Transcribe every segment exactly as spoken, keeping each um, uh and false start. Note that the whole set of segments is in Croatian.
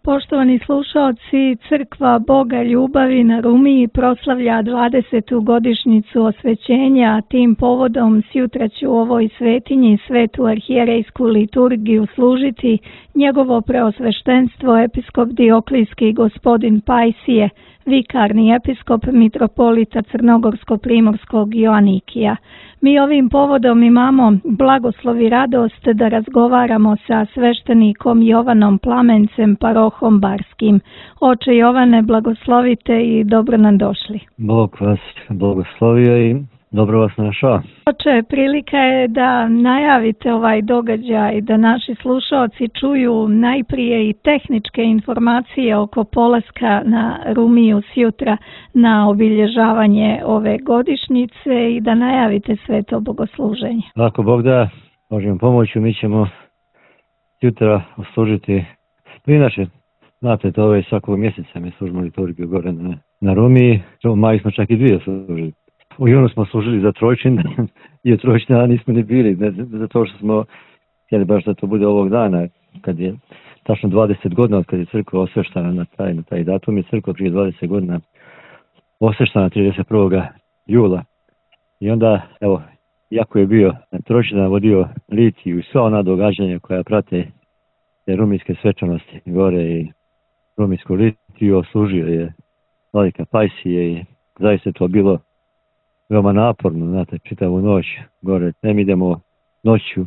Poštovani slušaoci, Crkva Boga ljubavi na Rumiji proslavlja dvadesetu godišnjicu osvećenja, a tim povodom sjutra će u ovoj svetinji svetu arhijerejsku liturgiju služiti njegovo preosveštenstvo episkop Dioklijski gospodin Pajsije, vikarni episkop mitropolita Crnogorsko-primorskog Joanikija. Mi ovim povodom imamo blagoslov i radost da razgovaramo sa sveštenikom Jovanom Plamencem, parohom Barskim. Oče Jovane, blagoslovite i dobro nam došli. Bog vas blagoslovio i dobro vas našao. Oče, prilika je da najavite ovaj događaj, da naši slušalci čuju najprije i tehničke informacije oko polaska na Rumiju sjutra na obilježavanje ove godišnjice i da najavite sve to bogosluženje. Ako Bog da, možemo pomoći, mi ćemo sjutra oslužiti. Inače, znate, to je svakog mjeseca mi služimo liturgiju gore na, na Rumiji. U maju smo čak i dvije služili. U junu smo služili za Trojčin i u Trojčina nismo ni bili, ne, zato što smo htjeli baš da to bude ovog dana, kad je tačno dvadeset godina od kad je crkva osveštana na taj, na taj datum, je crkva prije dvadeset godina osveštana trideset prvog jula. I onda, evo, jako je bio na Trojčina vodio litiju i sva ona događanja koja prate te rumijske svečanosti gore i rumijsku litiju, oslužio je vladika Pajsije i zaista to bilo veoma naporno, znate, čitavu noć gore. Em idemo noću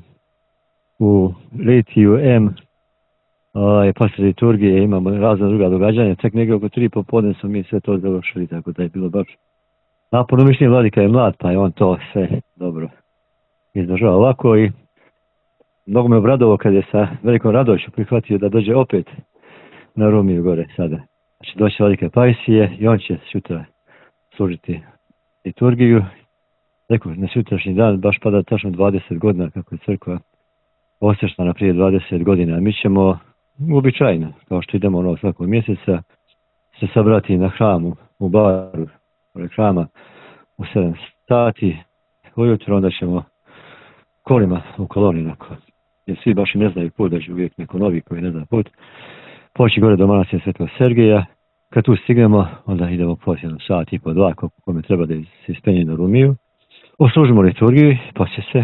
u litiju, em je posle liturgije imamo razne druga događanja, tek negdje oko tri popodne smo mi sve to završili, tako da je bilo baš naporno. Mišljenje vladika je mlad, pa je on to sve dobro izdržao ovako i mnogo me obradovo kad je sa velikom radošću prihvatio da dođe opet na Rumiju gore sada. Znači doći vladika Pajsije i on će sutra služiti liturgiju. Rekao, na sutrašnji dan baš pada tačno dvadeset godina kako je crkva osveštana prije dvadeset godina. Mi ćemo uobičajeno, kao što idemo ono svakog mjeseca, se sabrati na hramu u baru hrama u sedam sati ujutro, onda ćemo kolima u koloni, nako, jer svi baš i ne znaju put, da će uvijek neko novi koji ne zna put, poći gore do manastira Svetog Sergeja. Kad tu stignemo, onda idemo posljedno sat i po dva, koliko kome treba da se ispenje na Rumiju. Oslužimo liturgiju, poslije se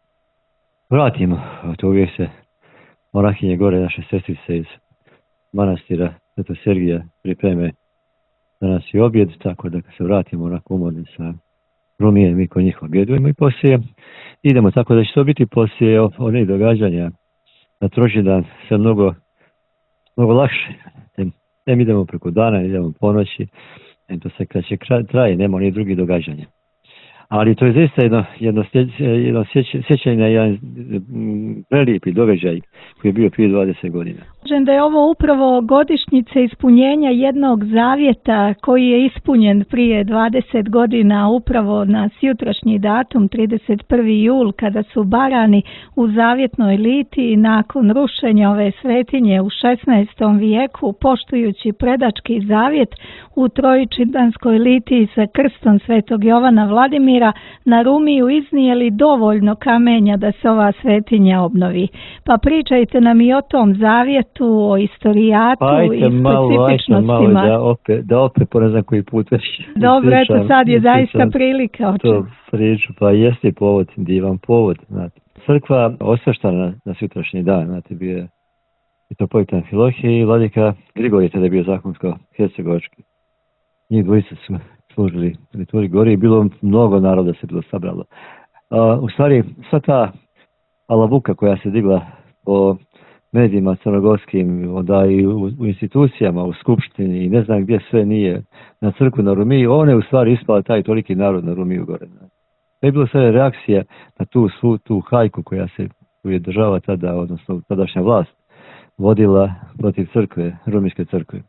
vratimo. To uvijek se monahinje gore, naše sestrice iz manastira Svetog Sergija pripreme za nas i objed, tako da kad se vratimo onako umorni sa Rumije, mi kod njih objedujemo i poslije idemo, tako da će to biti poslije onih događanja na Trojčindan sve mnogo, mnogo lakše. Em idemo preko dana, idemo po noći, em to se kraće traje, nema ni drugih događanja. Ali to je zaista jedno, jedno, jedno sjećanje, jedan prelijepi događaj koji je bio prije dvadeset godina. Kažem da je ovo upravo godišnjica ispunjenja jednog zavjeta koji je ispunjen prije dvadeset godina upravo na sjutrašnji datum trideset prvi jul, kada su Barani u zavjetnoj litiji nakon rušenja ove svetinje u šesnaestom vijeku, poštujući predački zavjet u Trojičidanskoj litiji sa krstom Svetog Jovana Vladimira, na Rumiju iznijeli dovoljno kamenja da se ova svetinja obnovi. Pa pričajte nam i o tom zavjetu, o istorijatu pa ajte, i specifičnostima. Malo, ajte, malo da opet, da opet po ne znam koji put već. Dobro, eto sad je zaista prilika. To priču, pa jeste povod, divan povod. Znate. Crkva osveštana na, na sutrašnji dan, znate, bio je mitropolit Amfilohije i vladika Grigorije, tada je bio zakonsko-hercegovački. Njih dvojica su služili liturgiju gore i bilo mnogo naroda se bilo sabralo. Uh, u stvari, sva ta alavuka koja se digla po medijima crnogorskim, onda i u, u institucijama, u skupštini i ne znam gdje sve nije, na crkvu na Rumiji, one u stvari ispala taj toliki narod na Rumiju gore. To je bilo sve reakcija na tu svu tu hajku koja se koju je država tada, odnosno tadašnja vlast, vodila protiv crkve, rumijske crkve.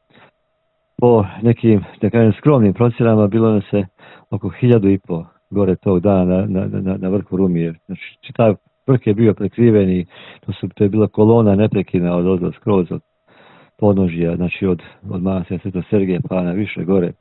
Po nekim, da kažem, skromnim procjenama bilo nam se oko hiljadu i po gore tog dana na, na, na, na vrhu Rumije. Znači, čitav vrh je bio prekriven i to, su, to je bila kolona neprekina od odla skroz od podnožja, znači od, od manastira Svetog Sergeja pa na više gore.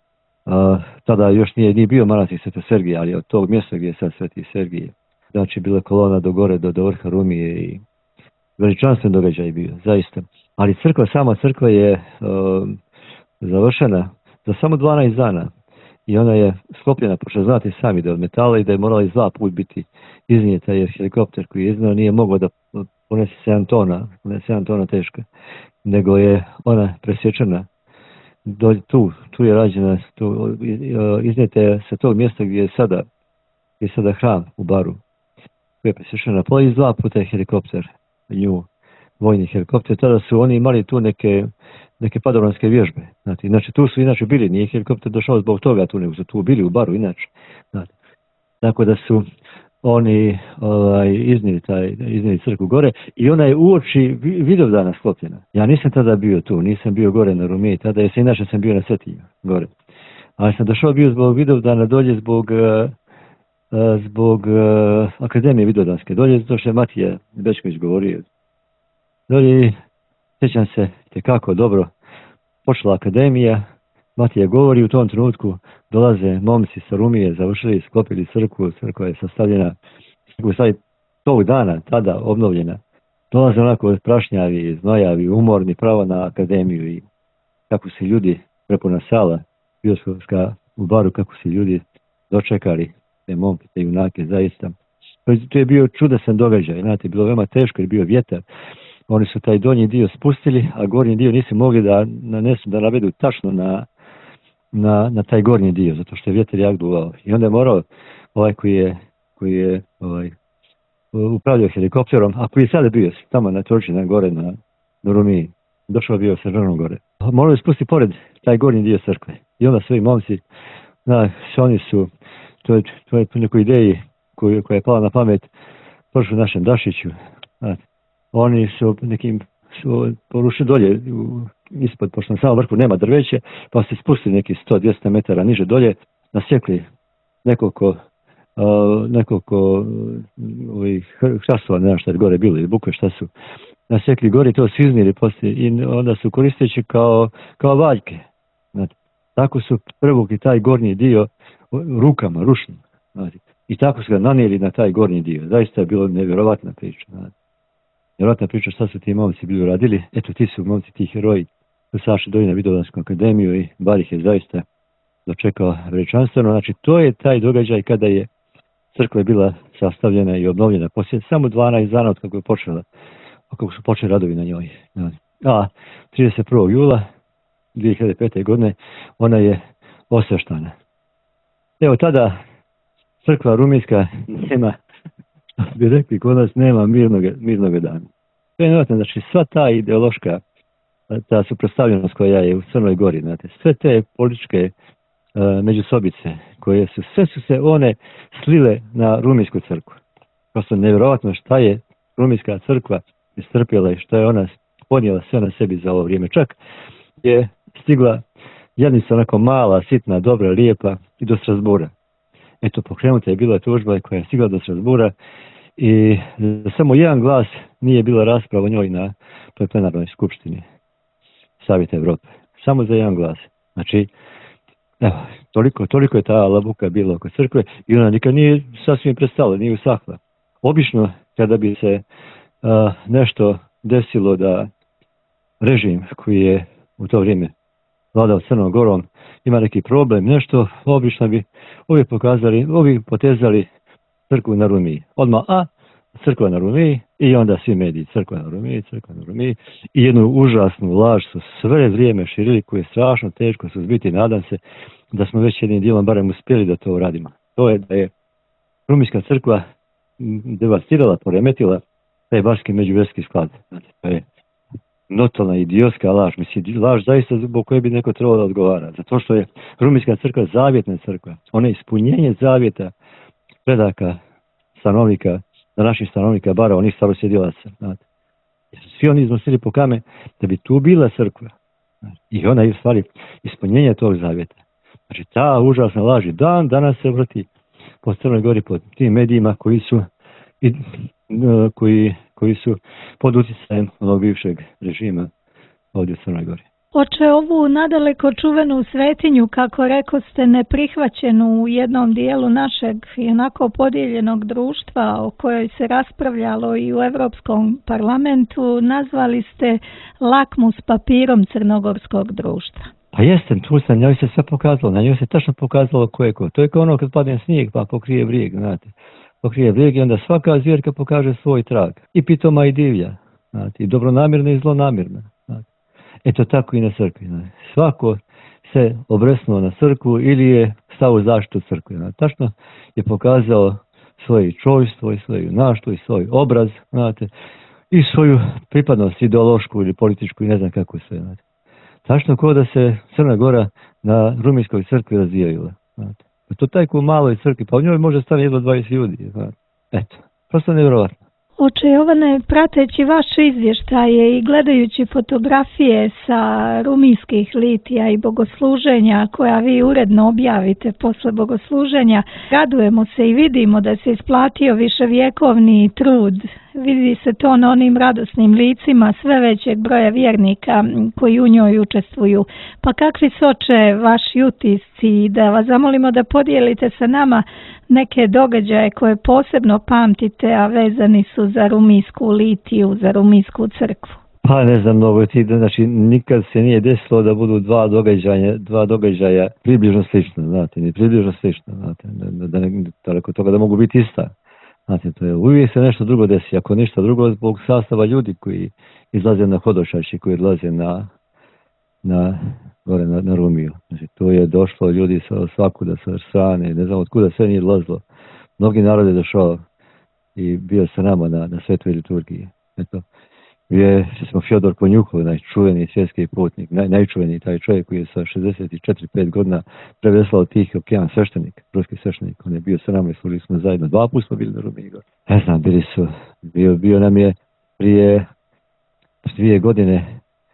A, tada još nije, nije bio manastir Svetog Sergeja, ali od tog mjesta gdje je sad Sveti Sergij. Znači, bila kolona do gore, do, do vrha Rumije i veličanstven događaj bio, zaista. Ali crkva, sama crkva je uh, završena za samo dvanaest dana. I ona je sklopljena, pošto znate sami da je od metala i da je morala iz dva put biti iznijeta, jer helikopter koji je iznao nije mogao da ponese sedam tona, sedam tona teška, nego je ona presječena. Do, tu, tu je rađena, tu, iznijeta je sa tog mjesta gdje je sada, gdje je sada hram u Baru. Tu je presječena, pa iz dva puta je helikopter, nju, vojni helikopter. Tada su oni imali tu neke neke padobranske vježbe. Znači, znači, tu su inače bili, nije helikopter došao zbog toga tu, nego su tu bili u Baru inače. Znači, tako da su oni ovaj, iznijeli, taj, iznijeli crkvu gore i ona je uoči Vidovdana sklopljena. Ja nisam tada bio tu, nisam bio gore na Rumiji tada, jer se inače sam bio na Svetinju gore. Ali sam došao bio zbog Vidovdana dolje zbog, uh, zbog uh, Akademije Vidovdanske. Dolje zato što je Matija Bečković govorio. Dolje sjećam se tekako dobro, počela akademija, Matija govori, u tom trenutku dolaze momci sa Rumije, završili, sklopili crkvu, crkva je sastavljena, crkva je tog dana, tada obnovljena, dolaze onako prašnjavi, znojavi, umorni, pravo na akademiju i kako se ljudi, prepuna sala, bioskopska u Baru, kako se ljudi dočekali, te momke, te junake, zaista. To je bio čudesan događaj, znate, bilo veoma teško jer bio vjetar. Oni su taj donji dio spustili, a gornji dio nisu mogli da nanesu, da navedu tačno na, na, na taj gornji dio, zato što je vjetar jak duvao. I onda je morao ovaj koji je, koji je ovaj, upravljao helikopterom, a koji je sada bio tamo na Torčina gore na, na Rumiji, došao bio sa ženom gore. Morao je spustiti pored taj gornji dio crkve. I onda svi momci, na, oni su, to je, to je po nekoj ideji koju, koja je pala na pamet, prošlo našem Dašiću. Znate, oni su nekim su porušili dolje u, ispod, pošto na samom vrhu nema drveće, pa se spustili neki sto do dvjesto metara niže dolje, nasjekli nekoliko uh, nekoliko ovih hrastova, ne znam šta je gore bilo, ili bukve šta su, nasjekli gore i to su iznijeli poslije i onda su koristeći kao, kao valjke. Znači, tako su prevukli taj gornji dio rukama, ručnim. Znači, i tako su ga nanijeli na taj gornji dio. Zaista je bilo nevjerovatna priča. Znači. Vjerojatna priča šta su ti momci bili uradili. Eto, ti su momci, ti heroji, su sašli dolje na Vidovdansku akademiju i Bar ih je zaista dočekao veličanstveno. Znači, to je taj događaj kada je crkva bila sastavljena i obnovljena. Poslije samo dvanaest dana od kako je počela, kako su počeli radovi na njoj. A trideset prvog jula dvije hiljade pete. godine ona je osveštana. Evo tada crkva rumijska nema, bi rekli kod nas, nema mirnog, mirnog dana. To je nevjerojatno, znači sva ta ideološka, ta suprotstavljenost koja je u Crnoj Gori, znate, sve te političke uh, međusobice koje su, sve su se one slile na rumijsku crkvu. Prosto nevjerojatno šta je rumijska crkva istrpjela i što je ona podnijela sve na sebi za ovo vrijeme. Čak je stigla jednica onako mala, sitna, dobra, lijepa i do Strasbura. Eto, pokrenuta je bila tužba koja je stigla do Strasbura i za samo jedan glas nije bila rasprava o njoj na toj plenarnoj skupštini Savjeta Evrope. Samo za jedan glas. Znači, evo, toliko, toliko je ta labuka bila oko crkve i ona nikad nije sasvim prestala, nije usahla. Obično, kada bi se uh, nešto desilo da režim koji je u to vrijeme vladao Crnom Gorom ima neki problem, nešto, obično bi ovi pokazali, ovi potezali crkvu na Rumiji. Odmah, a, crkva na Rumiji i onda svi mediji, crkva na Rumiji, crkva na Rumiji i jednu užasnu laž su sve vrijeme širili koju je strašno teško suzbiti. Nadam se da smo već jednim dijelom barem uspjeli da to uradimo. To je da je rumijska crkva devastirala, poremetila taj barski međuvjerski sklad. Znači, to je notalna idiotska laž, mislim, laž zaista zbog koje bi neko trebalo da odgovara. Zato što je rumijska crkva zavjetna crkva. Ona je ispunjenje zavjeta predaka stanovnika, za naših stanovnika Bara, onih starosjedilaca. Svi oni iznosili po kame da bi tu bila crkva. I ona je u stvari ispunjenje tog zavjeta. Znači ta užasna laž dan danas se vrti po Crnoj Gori, po tim medijima koji su i, koji, koji su pod utjecajem onog bivšeg režima ovdje u Crnoj Gori. Oče, ovu nadaleko čuvenu svetinju, kako reko ste, neprihvaćenu u jednom dijelu našeg i onako podijeljenog društva o kojoj se raspravljalo i u Europskom parlamentu, nazvali ste lakmus papirom crnogorskog društva. Pa jeste, tu se njoj se sve pokazalo, na njoj se tačno pokazalo ko je ko. To je kao ono kad padne snijeg pa pokrije brijeg, znate. Pokrije brijeg i onda svaka zvjerka pokaže svoj trag. I pitoma i divlja, znate, i dobronamjerna i zlonamjerna. Znate. Eto tako i na crkvi. Znate. Svako se obresnuo na crkvu ili je stao u zaštitu crkve. Znate. Tačno je pokazao svoje čojstvo i svoje junaštvo i svoj obraz, znate, i svoju pripadnost ideološku ili političku i ne znam kako sve. Znate. Tačno kao da se Crna Gora na Rumijskoj crkvi razvijaju. Znate. To tajko u maloj crkvi, pa u njoj može stane jedno dvadeset ljudi. Znate. Eto, prosto nevjerovatno. Oče Jovane, prateći vaše izvještaje i gledajući fotografije sa rumijskih litija i bogosluženja koja vi uredno objavite posle bogosluženja, radujemo se i vidimo da se isplatio viševjekovni trud. Vidi se to na onim radosnim licima sve većeg broja vjernika koji u njoj učestvuju. Pa kakvi su, oče, vaši utisci, da vas zamolimo da podijelite sa nama neke događaje koje posebno pamtite, a vezani su za rumijsku litiju, za rumijsku crkvu? Pa ne znam mnogo ti, znači nikad se nije desilo da budu dva događaja, dva događaja približno slično, znate, ni približno slično, znate, da, da ne, daleko toga da mogu biti ista. Znate, to je, uvijek se nešto drugo desi, ako ništa drugo zbog sastava ljudi koji izlaze na Hodošaš i koji izlaze na, na, gore na, na Rumiju. Znači, to je došlo ljudi sa svakuda, sa strane, ne znam od kuda sve nije dolazilo. Mnogi narod je došao i bio sa nama na, na svetoj liturgiji. Eto, je, smo Fjodor Konjuhov, najčuveni svjetski putnik, naj, najčuveni taj čovjek koji je sa šezdeset četiri pet godina preveslao Tihi okean, sveštenik, ruski sveštenik. On je bio sa nama i služili smo zajedno. Dva puta smo bili na Rumiji. Ne znam, bili su, bio, bio nam je prije dvije godine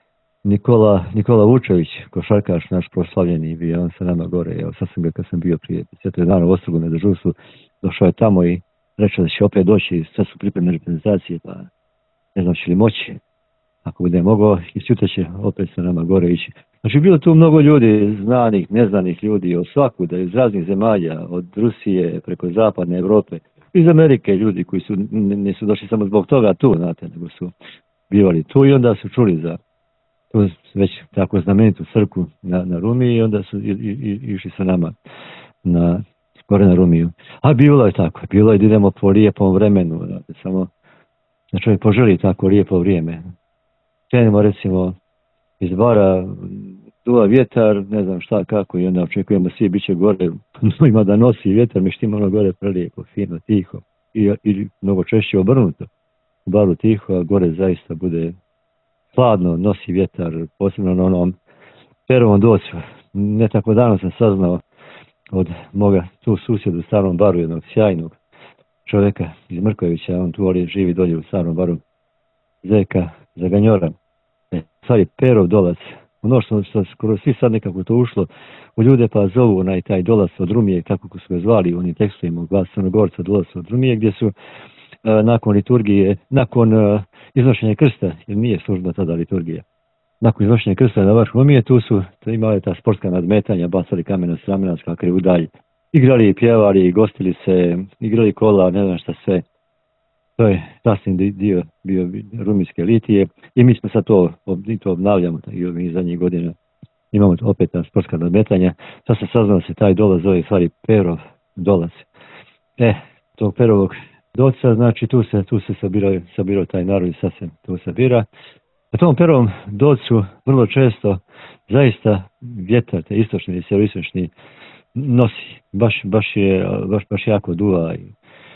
Nikola, Nikola Vučević, košarkaš naš proslavljeni, bio on sa nama gore. Evo, sad sam ga kad sam bio prije deset dana u Ostrogu na dežurstvu, došao je tamo i rekao da će opet doći, sad su pripremne reprezentacije, pa ne znam će li moći, ako bude mogao, i sutra će opet sa nama gore ići. Znači, bilo tu mnogo ljudi, znanih, neznanih ljudi, od svakuda, iz raznih zemalja, od Rusije, preko zapadne Evrope, iz Amerike ljudi koji su, nisu došli samo zbog toga tu, znate, nego su bivali tu i onda su čuli za tu već tako znamenitu crkvu na, na Rumiji i onda su i, i, i, išli sa nama na, gore na Rumiju. A bilo je tako, bilo je da idemo po lijepom vremenu, znate, samo da čovjek poželi tako lijepo vrijeme. Krenemo recimo iz bara, duva vjetar, ne znam šta, kako, i onda očekujemo svi bit će gore, ima da nosi vjetar, mi štima ono gore prelijepo, fino, tiho, i, i mnogo češće obrnuto. U baru tiho, a gore zaista bude hladno, nosi vjetar, posebno na onom Perovom docu. Ne tako davno sam saznao od moga tu susjeda u starom baru, jednog sjajnog čovjeka iz Mrkovića, on tu ali živi dolje u starom baru, Zeka Zaganjora. E, sad je Perov dolac, ono što, što skoro svi sad nekako to ušlo u ljude, pa zovu onaj taj dolac od Rumije, kako su ga zvali u onim tekstovima, glas Crnogorca, dolac od Rumije, gdje su a, nakon liturgije, nakon a, iznošenja krsta, jer nije služba tada liturgija, nakon iznošenja krsta na vrh Rumije, tu su imali ta sportska nadmetanja, bacali kamena s ramena, skakali u dalj, igrali i pjevali, i gostili se, igrali kola, ne znam šta sve. To je sasvim dio bio rumijske litije i mi smo sad to, to obnavljamo i ovih zadnjih godina. Imamo opet ta sportska nadmetanja. Sad se saznao da se taj dolaz zove stvari Perov dolaz. E, tog Perovog doca, znači tu se, tu se sabirao, sabirao taj narod i sad se tu sabira. Na tom Perovom docu vrlo često zaista vjetar, te istočni i sjeveroistočni, nosi. Baš, baš, je, baš, baš jako duva i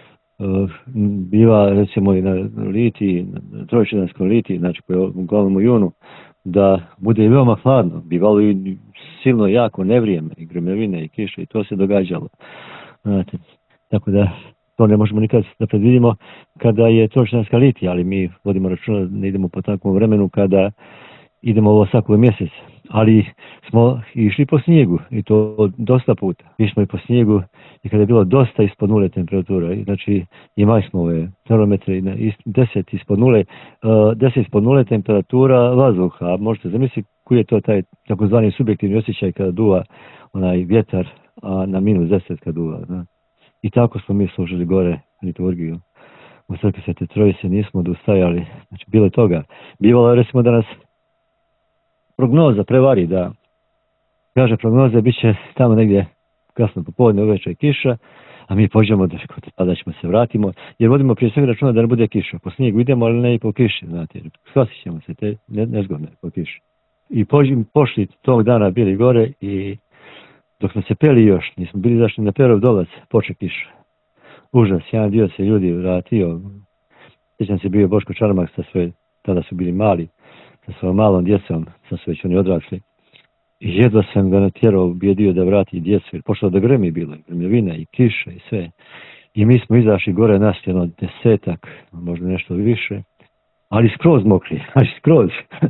uh, biva recimo i na litiji, na trojčedanskoj litiji, znači uglavnom u junu, da bude veoma hladno. Bivalo i silno jako nevrijeme, i grmljavine i kiše, i to se događalo. Znate, tako da to ne možemo nikad da predvidimo kada je trojčedanska litija, ali mi vodimo računa da ne idemo po takvom vremenu kada idemo ovo svakog mjesec. Ali smo išli po snijegu i to dosta puta. Išli smo i po snijegu i kada je bilo dosta ispod nule temperatura, znači imali smo ove termometre deset ispod nule, deset ispod nule temperatura vazduha. Možete zamisliti koji je to taj takozvani subjektivni osjećaj kada duva onaj vjetar, a na minus deset kad duva. Zna. I tako smo mi služili gore liturgiju. U crkvi Svete Trojice nismo odustajali. Znači, bilo je toga. Bivalo je, recimo, da nas prognoza prevari, da kaže prognoza bit će tamo negdje kasno popodne, uveče kiša, a mi pođemo da tada ćemo se vratimo, jer vodimo prije svega računa da ne bude kiša. Po snijegu idemo, ali ne i po kiši, znate, shvatit ćemo se te nezgodne po kiši. I pođi, pošli tog dana bili gore i dok smo se peli još, nismo bili zašli na Perov dolac, poče kiša. Užas, jedan dio se ljudi vratio. Sjećam se bio Boško Čarmak sa svoje, tada su bili mali, sa svojom malom djecom, sa su već oni odrasli. I jedva sam ga natjerao, bio dio da vrati djecu, jer pošlo da gremi bilo, grmljavina i kiša i sve. I mi smo izašli gore nas jedno desetak, možda nešto više, ali skroz mokri, ali skroz.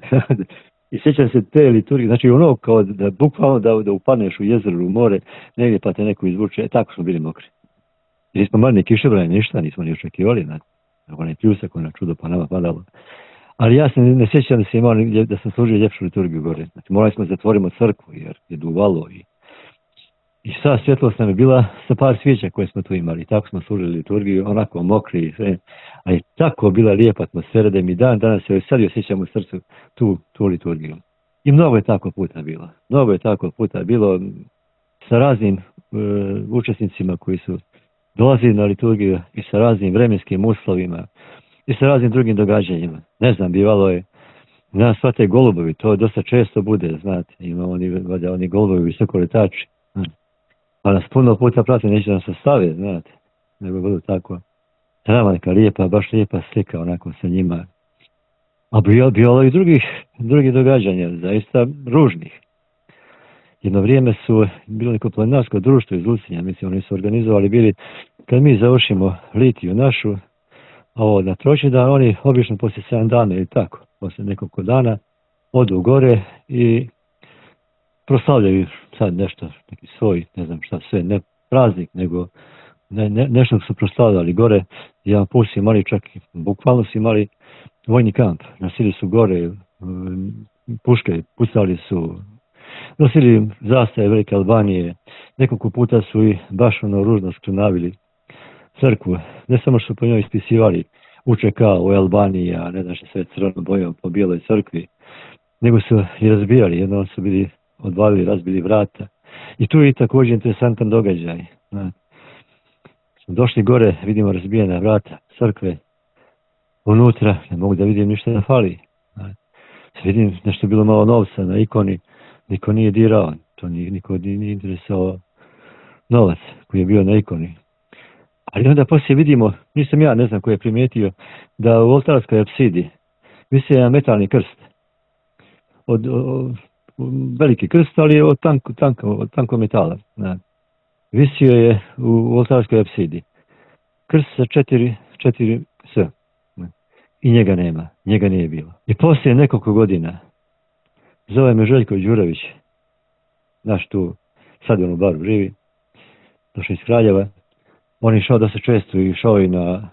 I sjećam se te liturgije, znači ono kao da bukvalno da, da upadneš u jezero, u more, negdje pa te neko izvuče, e, tako smo bili mokri. I nismo mali ni kišobrane, ništa, nismo ni očekivali, znači, onaj pljusak, ono čudo pa nama padalo. Ali ja se ne, ne sjećam da sam imao, da sam služio ljepšu liturgiju gore. Znači, morali smo zatvorimo crkvu jer je duvalo i i sva svjetlost nam je bila sa par svijeća koje smo tu imali. Tako smo služili liturgiju, onako mokri i sve. Ali tako bila lijepa atmosfera da mi dan danas se sad osjećam u srcu tu, tu liturgiju. I mnogo je tako puta bilo. Mnogo je tako puta bilo sa raznim uh, učesnicima koji su dolazili na liturgiju i sa raznim vremenskim uslovima i sa raznim drugim događanjima. Ne znam, bivalo je, znam, sva te golubovi, to dosta često bude, znate, imamo oni, oni golubovi visokoletači. Pa nas puno puta prate, neće nam se stave, znate, nego budu tako. Trava neka lijepa, baš lijepa slika onako sa njima. A bilo, bilo i drugih, drugih događanja, zaista ružnih. Jedno vrijeme su bilo neko planinarsko društvo iz Lucinja, mislim, oni su organizovali bili, kad mi završimo litiju našu, ovo na Troćidan, oni obično poslije sedam dana ili tako, poslije nekoliko dana, odu gore i proslavljaju sad nešto, neki svoj, ne znam šta sve, ne praznik, nego ne, ne, nešto su proslavljali gore. Jedan put su imali čak, bukvalno su imali vojni kamp, nosili su gore puške, pucali su, nosili zastave Velike Albanije, nekoliko puta su i baš ono ružno skrnavili crkvu, ne samo što su po njoj ispisivali U Č K u Albaniji, a ne znam što sve crvenom bojom po bijeloj crkvi, nego su i razbijali, jednom su bili odvalili, razbili vrata. I tu je također interesantan događaj. Došli gore, vidimo razbijena vrata crkve, unutra, ne mogu da vidim ništa da fali. Vidim nešto bilo malo novca na ikoni, niko nije dirao, to nije, niko nije interesao novac koji je bio na ikoni. Ali onda poslije vidimo, nisam ja, ne znam ko je primijetio, da u oltarskoj apsidi visi jedan metalni krst. Od, od, veliki krst, ali je od tanko, tanko, od tanko metala. Da. Visio je u oltarskoj apsidi. Krst sa četiri, četiri S. I njega nema, njega nije bilo. I poslije nekoliko godina zove me Željko Đurović, naš tu, sad on u baru živi, došao iz Kraljeva. On je išao da se često išao i na,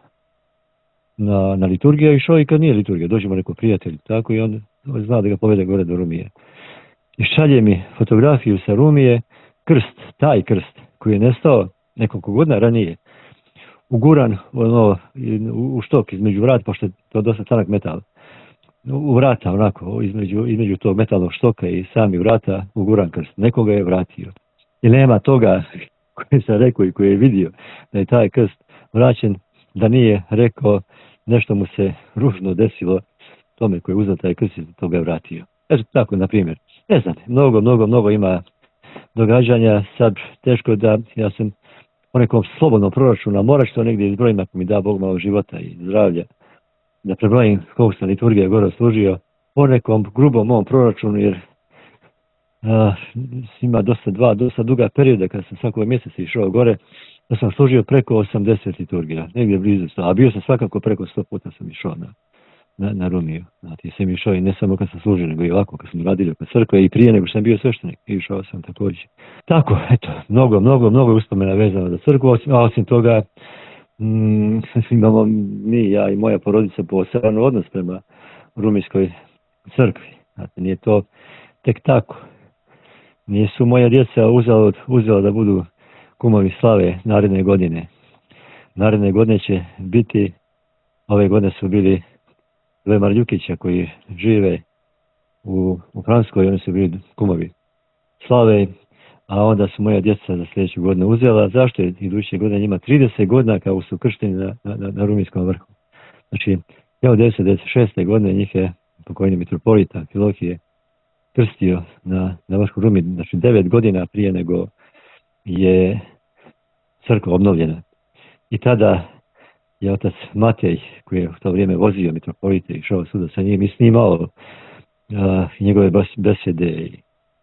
na, na liturgiju, išao i kad nije liturgija. Dođemo neko prijatelj, tako, i on, on zna da ga povede gore do Rumije. I šalje mi fotografiju sa Rumije, krst, taj krst koji je nestao nekoliko godina ranije, uguran ono, u, u štok između vrata, pošto je to dosta tanak metal, u vrata onako, između, između tog metalnog štoka i sami vrata uguran krst. Nekoga je vratio. I nema toga koji sam rekao i koji je vidio da je taj krst vraćen, da nije rekao nešto mu se ružno desilo tome koji je uzeo taj krst i toga je vratio. Eto tako, na primjer. Ne znam, mnogo, mnogo, mnogo ima događanja. Sad teško da ja sam po nekom slobodnom proračunu, a morat ću to negdje izbrojim ako mi da Bog malo života i zdravlja, da prebrojim koliko sam liturgija gore služio po nekom grubom mom proračunu, jer a, ima dosta dva, dosta duga perioda kada sam svakog mjeseca išao gore, da sam služio preko osamdeset liturgija, negdje blizu sto, a bio sam svakako preko sto puta sam išao na, na, na Rumiju. Znači, sam išao i ne samo kad sam služio, nego i ovako kad sam radio kod crkve i prije nego što sam bio sveštenik, išao sam također. Tako, eto, mnogo, mnogo, mnogo uspomena vezano za crkvu, osim, a osim toga mm, imamo mi, ja i moja porodica, poseban odnos prema rumijskoj crkvi. Znači, nije to tek tako. Nisu moja djeca uzela, uzela da budu kumovi slave naredne godine. Naredne godine će biti, ove godine su bili dve Marljukića koji žive u, u Francuskoj, oni su bili kumovi slave, a onda su moja djeca za sljedeću godinu uzela. Zašto je iduće godine njima trideset godina kao su kršteni na, na, na Ruminskom vrhu? Znači, evo devedeset devedeset šeste godine njih je pokojni mitropolita Amfilohije krstio na, na vrhu Rumi, znači devet godina prije nego je crkva obnovljena. I tada je otac Matej, koji je u to vrijeme vozio mitropolite i išao svuda sa njim i snimao uh, njegove besede i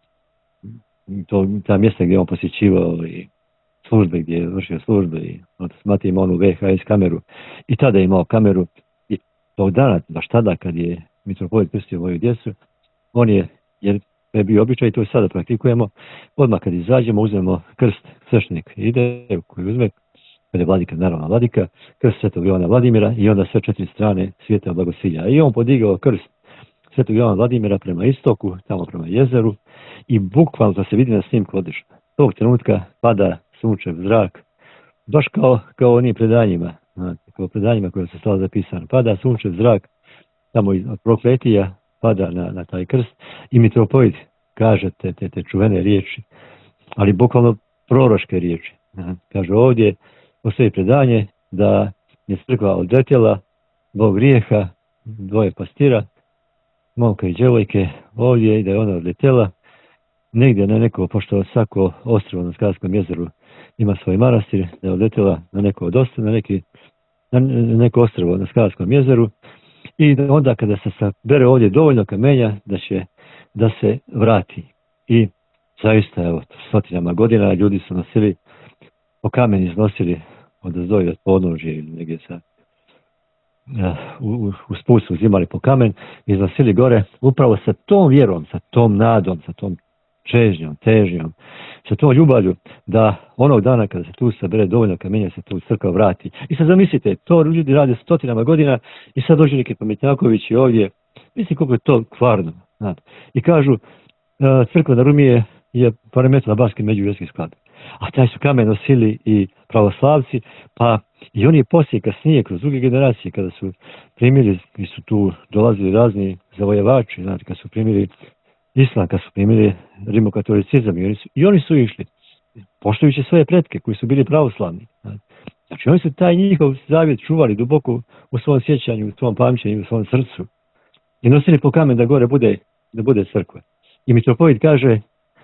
to, ta mjesta gdje on posjećivao i službe gdje je vršio službe i otac Matej imao onu V H S kameru i tada je imao kameru i tog dana, baš tada kad je mitropolit krstio moju djecu, on je, jer je bio običaj i to sada praktikujemo, odmah kad izađemo uzmemo krst, sveštenik ide koji uzme, kada je vladika, naravno vladika, krst Svetog Jovana Vladimira i onda sve četiri strane svijeta blagosilja. I on podigao krst Svetog Jovana Vladimira prema istoku, tamo prema jezeru i bukvalno to se vidi na snimku odlično. Tog trenutka pada sunčev zrak, baš kao, kao onim predanjima, kao predanjima koje su stala zapisane. Pada sunčev zrak, tamo iz prokletija, pada na, na taj krst i mitropolit kaže te, te, te čuvene riječi, ali bukvalno proroške riječi. Kaže ovdje postoji predanje da je crkva odletjela zbog grijeha dvoje pastira, momka i djevojke, ovdje i da je ona odletjela negdje na neko, pošto svako ostrvo na Skarskom jezeru ima svoj manastir, da je odletjela na neko od ostrva, na, neki, na neko ostrvo na Skarskom jezeru i da onda kada se sabere ovdje dovoljno kamenja da će da se vrati. I zaista, evo, stotinama godina ljudi su nosili, po kamen iznosili od zdoj od podnožje ili negdje sa u, u, u spust su uzimali po kamen, iznosili gore upravo sa tom vjerom, sa tom nadom, sa tom čežnjom, težnjom, sa tom ljubavlju da onog dana kada se tu sabere dovoljno kamenja se tu crkva vrati. I sad zamislite, to ljudi rade stotinama godina i sad dođe neki pametnjaković i ovdje, mislim koliko je to kvarno. Znate. I kažu, crkva na Rumi je, je parametla baski međuvjerski sklad. A taj su kamen nosili i pravoslavci, pa i oni poslije kasnije, kroz druge generacije, kada su primili, i su tu dolazili razni zavojevači, znači, kad su primili islam, kad su primili rimokatolicizam, i oni su, i oni su išli, poštujući svoje pretke koji su bili pravoslavni. Znači, oni su taj njihov zavjet čuvali duboko u svom sjećanju, u svom pamćenju, u svom srcu. I nosili po kamen da gore bude, da bude crkva. I mitropolit kaže,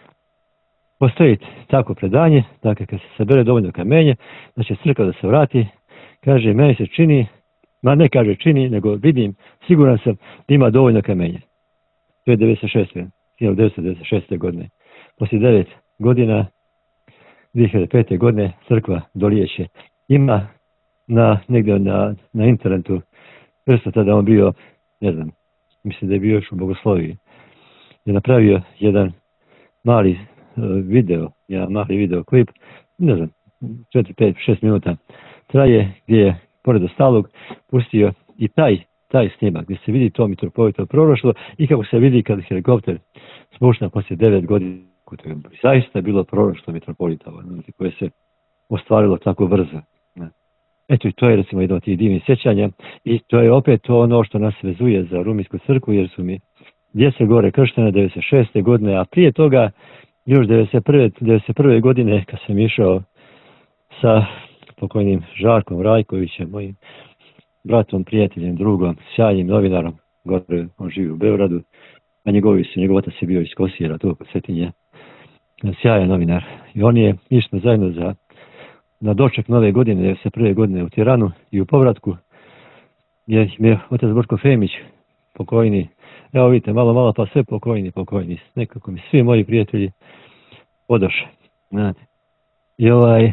postoji tako predanje, dakle kad se sabere dovoljno kamenje, da će crkva da se vrati, kaže, meni se čini, ma ne kaže čini, nego vidim, siguran sam da ima dovoljno kamenja. To je devedeset šeste. hiljadu devetsto devedeset šeste. godine. Poslije devet godina, dvije hiljade pete. godine, crkva dolijeće. Ima na, negdje na, na internetu, prsto tada on bio, ne znam, mislim da je bio još u Bogosloviji, je napravio jedan mali video, jedan mali video klip, ne znam, četiri, pet, šest minuta traje, gdje je, pored ostalog, pustio i taj, taj snimak, gdje se vidi to mitropolitovo proroštvo i kako se vidi kad helikopter spušta poslije devet godina, to je zaista bilo proroštvo mitropolitovo, koje se ostvarilo tako brzo. Eto i to je recimo jedno od tih divnih sjećanja i to je opet ono što nas vezuje za Ruminsku crkvu, jer su mi djeca gore krštene devedeset šeste. godine, a prije toga još devedeset prve. godine kad sam išao sa pokojnim Žarkom Rajkovićem, mojim bratom, prijateljem, drugom, sjajnim novinarom, gore on živi u Beogradu, a njegovi su, njegov otac je bio iz Kosijera, tu kod Cetinje, sjajan novinar. I on je išli zajedno za na doček nove godine, devedeset prve. godine u Tiranu i u povratku, je mi je otac Borko Femić, pokojni, evo vidite, malo, malo, pa sve pokojni, pokojni, nekako mi svi moji prijatelji odoše, znate. I ovaj,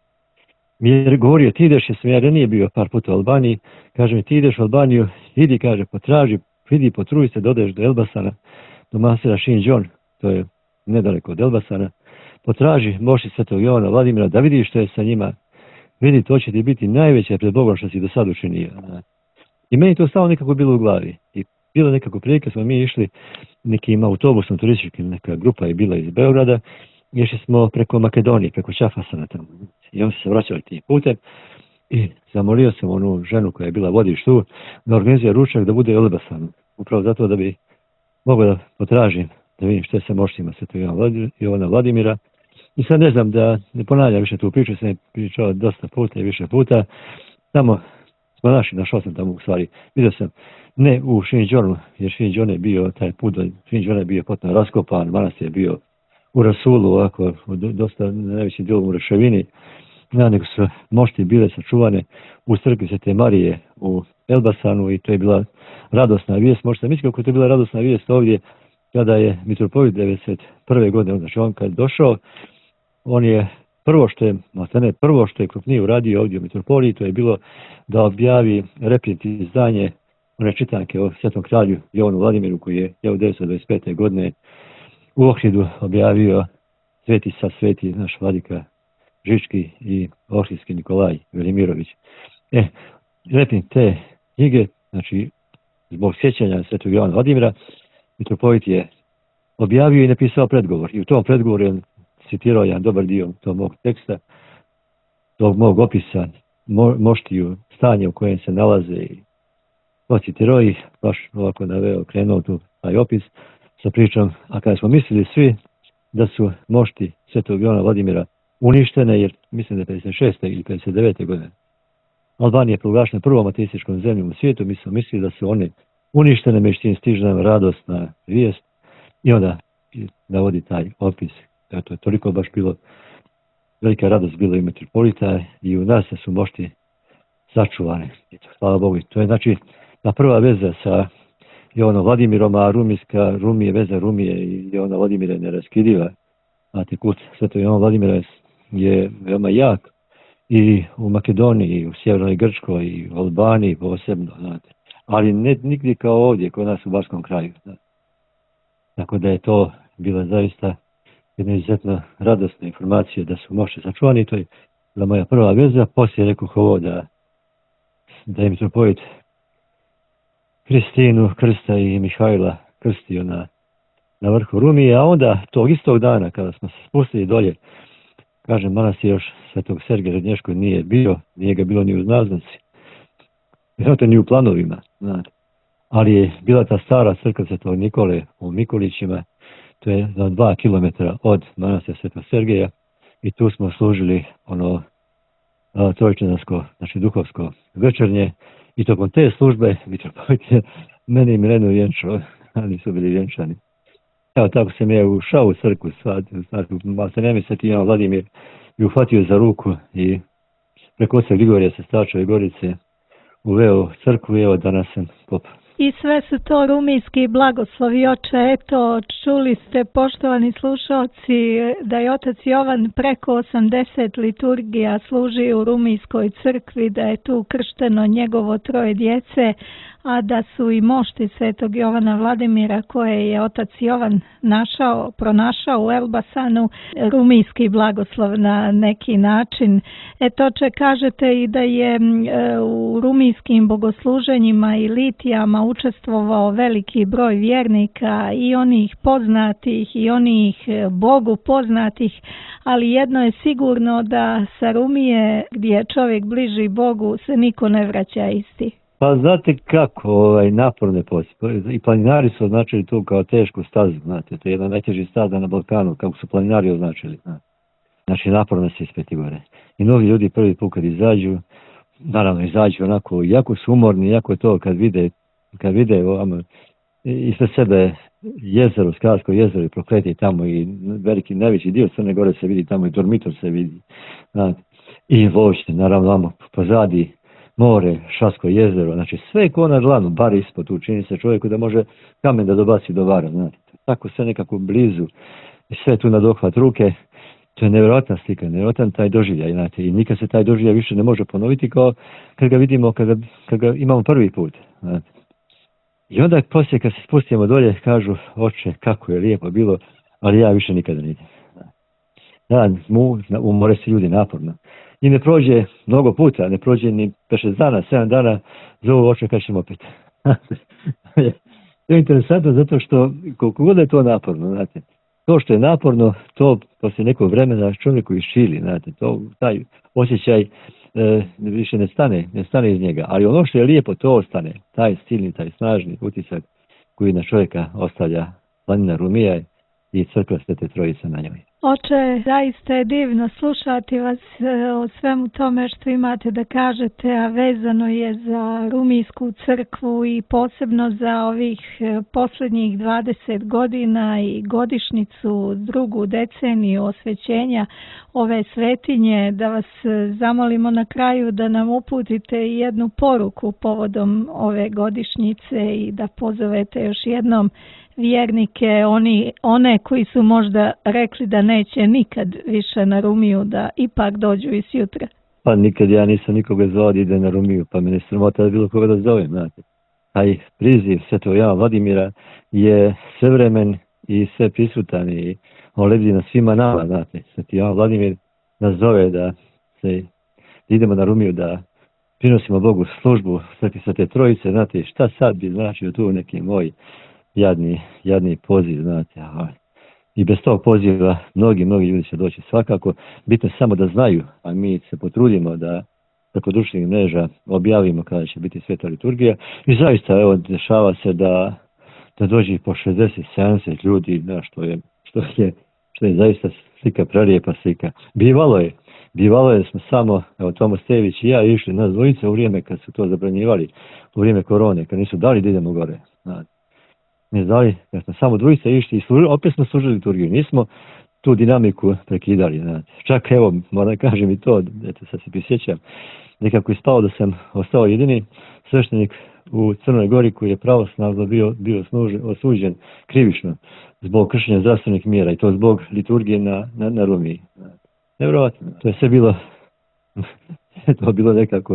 mi je govorio, ti ideš, jer sam ja ranije bio par puta u Albaniji, kaže mi, ti ideš u Albaniju, idi, kaže, potraži, vidi, potruji se, dodeš do Elbasana, do manastira Šinđon, to je nedaleko od Elbasana, potraži moši Svetog Jovana Vladimira, da vidiš što je sa njima, vidi, to će ti biti najveće pred Bogom što si do sad učinio. I meni to stalo nekako bilo u glavi. I bilo nekako prilike, smo mi išli nekim autobusom turističkim, neka grupa je bila iz Beograda, išli smo preko Makedonije, preko Ćafasana tamo. I on se vraćali tim putem i zamolio sam onu ženu koja je bila vodič tu da organizuje ručak da bude u Elbasanu. Upravo zato da bi mogao da potražim, da vidim što je sa moštima Svetog Jovana Vladimira. I sad ne znam da ne ponavljam više tu priču, sam je pričao dosta puta i više puta. Tamo smo našli, našao sam tamo u stvari, vidio sam, ne u Šinđonu, jer Šinđon je bio, taj put do Šinđona je bio potpuno raskopan, manastir je bio u Rasulu, ovako, dosta najvećim dijelom u Reševini, ja, nego su mošti bile sačuvane u crkvi Svete Marije u Elbasanu i to je bila radosna vijest. Možete misliti kako je to bila radosna vijest ovdje kada je mitropolit devedeset prve godine, znači on kad je došao, on je prvo što je, ne, prvo što je krupnije uradio ovdje u mitropoliji, to je bilo da objavi reprint izdanje one čitanke o Svetom kralju Jovanu Vladimiru koji je hiljadu devetsto dvadeset pete godine u Ohridu objavio sveti sa sveti naš vladika Žički i Ohridski Nikolaj Velimirović. E, reprint te knjige, znači zbog sjećanja Svetog Jovana Vladimira, mitropolit je objavio i napisao predgovor. I u tom predgovoru je citirao jedan dobar dio tog mog teksta, tog mog opisa mo, moštiju, stanje u kojem se nalaze i citirao ih, baš ovako naveo, krenuo tu taj opis sa pričom, a kada smo mislili svi da su mošti Svetog Jovana Vladimira uništene, jer mislim da je pedeset šeste ili pedeset devete godine Albanija je proglašena prvom ateističkom zemljom u svijetu, mi smo mislili da su one uništene, međutim stiže nam radosna vijest i onda navodi taj opis. Eto, toliko baš bilo, velika radost bila i mitropolita i u nas su mošti sačuvane. Eto, hvala Bogu. To je znači ta prva veza sa Jovanom Vladimirom, a rumijska, Rumije, veza Rumije i Jovana Vladimira je neraskidiva. Znate, kult Svetog Jovana Vladimira je veoma jak i u Makedoniji, i u Sjevernoj Grčkoj, i u Albaniji posebno, znate. Ali ne nigdje kao ovdje, kod nas u Barskom kraju. Znate. Tako da je to bila zaista jedna izuzetno radosna informacija da su mošti sačuvani. To je bila moja prva veza. Poslije rekao ovo da, da je mitropolit Kristinu Krsta i Mihajla krstio na, na vrhu Rumije, a onda tog istog dana kada smo se spustili dolje, kažem, manastir još Svetog Sergeja Rednješkog nije bio, nije ga bilo ni u naznaci, vjerojatno ni u planovima, znate. Ali je bila ta stara crkva Svetog Nikole u Mikolićima, to je za dva kilometra od manastira Svetog Sergeja i tu smo služili ono trojčansko, znači duhovsko večernje i tokom te službe mitropolit je mene i Milenu vjenčao, ali su bili vjenčani. Evo tako sam je ušao u crkvu, sad, sad se ne mi Sveti Jovan Vladimir i uhvatio za ruku i preko oca Grigorija se Stačove Gorice uveo crkvu i evo danas sam pop. I sve su to rumijski blagoslovi, oče. Eto, čuli ste, poštovani slušalci, da je otac Jovan preko osamdeset liturgija služio u rumijskoj crkvi, da je tu kršteno njegovo troje djece, a da su i mošti Svetog Jovana Vladimira koje je otac Jovan našao, pronašao u Elbasanu, rumijski blagoslov na neki način. Eto, oče, kažete i da je u rumijskim bogosluženjima i litijama učestvovao veliki broj vjernika i onih poznatih i onih Bogu poznatih, ali jedno je sigurno da sa Rumije gdje je čovjek bliži Bogu se niko ne vraća isti. Pa znate kako, ovaj, naporne poslije. I planinari su označili tu kao tešku stazu, znate, to je jedna najtežih staza na Balkanu, kako su planinari označili, znate. Znači, naporno se ispeti gore. I novi ljudi prvi put kad izađu, naravno izađu onako, jako su umorni, jako to kad vide, kad vide ovamo, ispred sebe jezero, Skalsko jezero i prokleti tamo i veliki, najveći dio Crne Gore se vidi tamo i Dormitor se vidi, znate. I Voćne, naravno, ovamo pozadi more, Šasko jezero, znači sve ko na dlanu, bar ispod, učini se čovjeku da može kamen da dobaci do vara, znate. Tako sve nekako blizu i sve tu na dohvat ruke, to je nevjerojatna slika, nevjerojatan taj doživljaj, znate, i nikad se taj doživljaj više ne može ponoviti kao kad ga vidimo, kad ga, kad ga imamo prvi put, znate. I onda poslije kad se spustimo dolje, kažu, oče, kako je lijepo bilo, ali ja više nikada ne idem. Da, umore se ljudi naporno. I ne prođe mnogo puta, ne prođe ni pet šest dana, sedam dana, zovu, oče, kad ćemo opet. To je interesantno zato što koliko god je to naporno, znate, to što je naporno, to poslije nekog vremena čovjeku iščili, znate, to, taj osjećaj e, više ne stane, ne stane iz njega, ali ono što je lijepo, to ostane, taj silni, taj snažni utisak koji na čovjeka ostavlja planina Rumija i crkva Svete Trojice na njoj. Oče, zaista je divno slušati vas o svemu tome što imate da kažete, a vezano je za Rumijsku crkvu i posebno za ovih posljednjih dvadeset godina i godišnjicu, drugu deceniju osvećenja ove svetinje, da vas zamolimo na kraju da nam uputite jednu poruku povodom ove godišnjice i da pozovete još jednom vjernike, oni, one koji su možda rekli da neće nikad više na Rumiju, da ipak dođu i sjutra. Pa nikad ja nisam nikoga zvao da ide na Rumiju, pa me ne sramota da bilo koga da zovem, znate. Taj priziv Svetog Jana Vladimira je svevremen i sve prisutan i on lebdi na svima nama, znate. Sveti Jan Vladimir nas zove da se idemo na Rumiju, da prinosimo Bogu službu Sveti Svete Trojice, znate, šta sad bi značio tu neki moj jadni, jadni poziv, znate, a i bez tog poziva mnogi, mnogi ljudi će doći svakako. Bitno je samo da znaju, a mi se potrudimo da preko društvenih mreža objavimo kada će biti sveta liturgija. I zaista, evo, dešava se da, da dođe po šezdeset sedamdeset ljudi, da, što je, što je, što je zaista slika, prelijepa slika. Bivalo je, bivalo je da smo samo, evo, Tomo Stević i ja išli nas dvojice u vrijeme kad su to zabranjivali, u vrijeme korone, kad nisu dali da idemo gore, znate. Ne znali, kad smo samo dvojica išli i služili, opet smo služili liturgiju, nismo tu dinamiku prekidali, znate. Čak evo, moram kažem i to, eto sad se prisjećam, nekako ispao da sam ostao jedini sveštenik u Crnoj Gori koji je pravoslavno bio, bio služen, osuđen krivično zbog kršenja zdravstvenih mjera i to zbog liturgije na, na, na Rumiji. Nevjerovatno, to je sve bilo, to je bilo nekako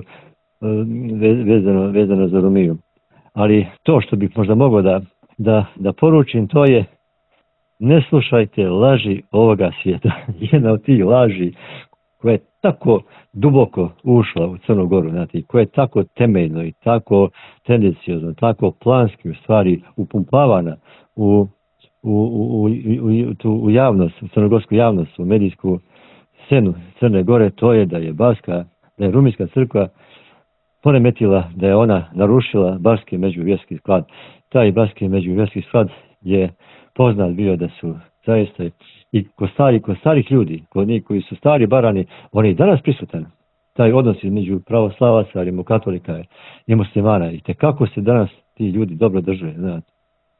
vezano, vezano za Rumiju. Ali to što bih možda mogao da Da, da poručim, to je ne slušajte laži ovoga svijeta. Jedna od tih laži koja je tako duboko ušla u Crnu Goru, znate, koja je tako temeljno i tako tendenciozno, tako planski u stvari upumpavana u, u, u, u, u, u javnost, u crnogorsku javnost, u medijsku scenu Crne Gore, to je da je Barska, da je Rumijska crkva poremetila, da je ona narušila barski međuvjerski sklad. Taj barski međuvjerski sklad je poznat bio da su zaista i kod stari, kod starih ljudi, kod njih koji su stari barani, on je i danas prisutan. Taj odnos između pravoslavaca, rimokatolika i muslimana. I tekako se danas ti ljudi dobro drže, znate.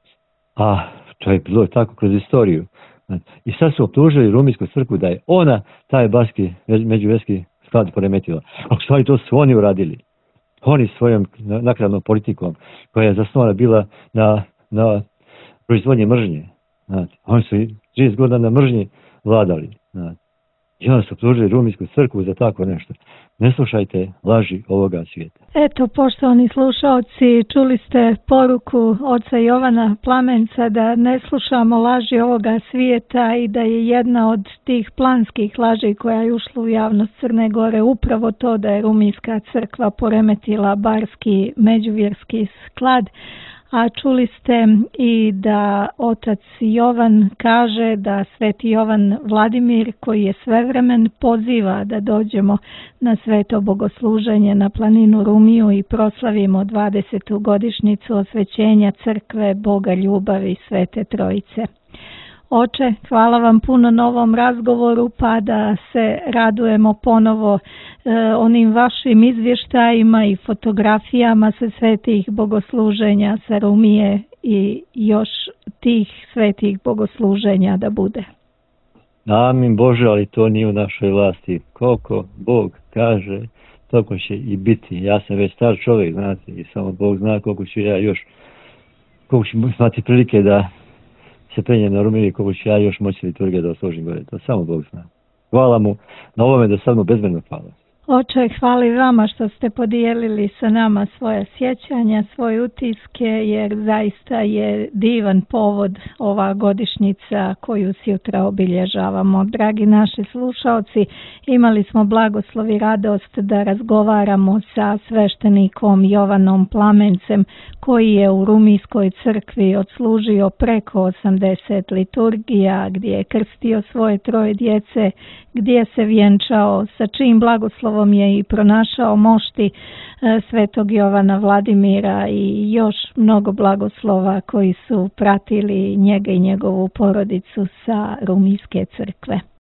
A to je bilo tako kroz istoriju. Znate. I sad su optužili Rumijsku crkvu da je ona taj barski međuvjerski sklad poremetila. A u stvari to su oni uradili. Oni svojom nakladnom politikom koja je zasnovana bila na, na proizvodnje mržnje. Znate. Oni su trideset godina na mržnji vladali. Znate. I onda su optužili Rumijsku crkvu za tako nešto. Ne slušajte laži ovoga svijeta. Eto, poštovani slušaoci, čuli ste poruku oca Jovana Plamenca da ne slušamo laži ovoga svijeta i da je jedna od tih planskih laži koja je ušla u javnost Crne Gore upravo to da je Rumijska crkva poremetila barski međuvjerski sklad. A čuli ste i da otac Jovan kaže da sveti Jovan Vladimir, koji je svevremen, poziva da dođemo na sveto bogosluženje na planinu Rumiju i proslavimo dvadesetu godišnjicu osvećenja crkve Boga ljubavi Svete Trojice. Oče, hvala vam puno na ovom razgovoru, pa da se radujemo ponovo e, onim vašim izvještajima i fotografijama sa svetih bogosluženja sa Rumije i još tih svetih bogosluženja da bude. Amin Bože, ali to nije u našoj vlasti. Koliko Bog kaže, toliko će i biti. Ja sam već star čovjek, znate, i samo Bog zna koliko ću ja još, koliko ću imati prilike da se penjem na Rumiji, koliko ću ja još moći liturgije da oslužim gore. To samo Bog zna. Hvala mu na ovome, da sad mu bezmjerno hvala. Oče, hvala vama što ste podijelili sa nama svoje sjećanja, svoje utiske, jer zaista je divan povod ova godišnjica koju sutra obilježavamo. Dragi naši slušalci, imali smo blagoslov i radost da razgovaramo sa sveštenikom Jovanom Plamencem, koji je u Rumijskoj crkvi odslužio preko osamdeset liturgija, gdje je krstio svoje troje djece, gdje se vjenčao, sa čijim blagoslovom je i pronašao mošti svetog Jovana Vladimira i još mnogo blagoslova koji su pratili njega i njegovu porodicu sa Rumijske crkve.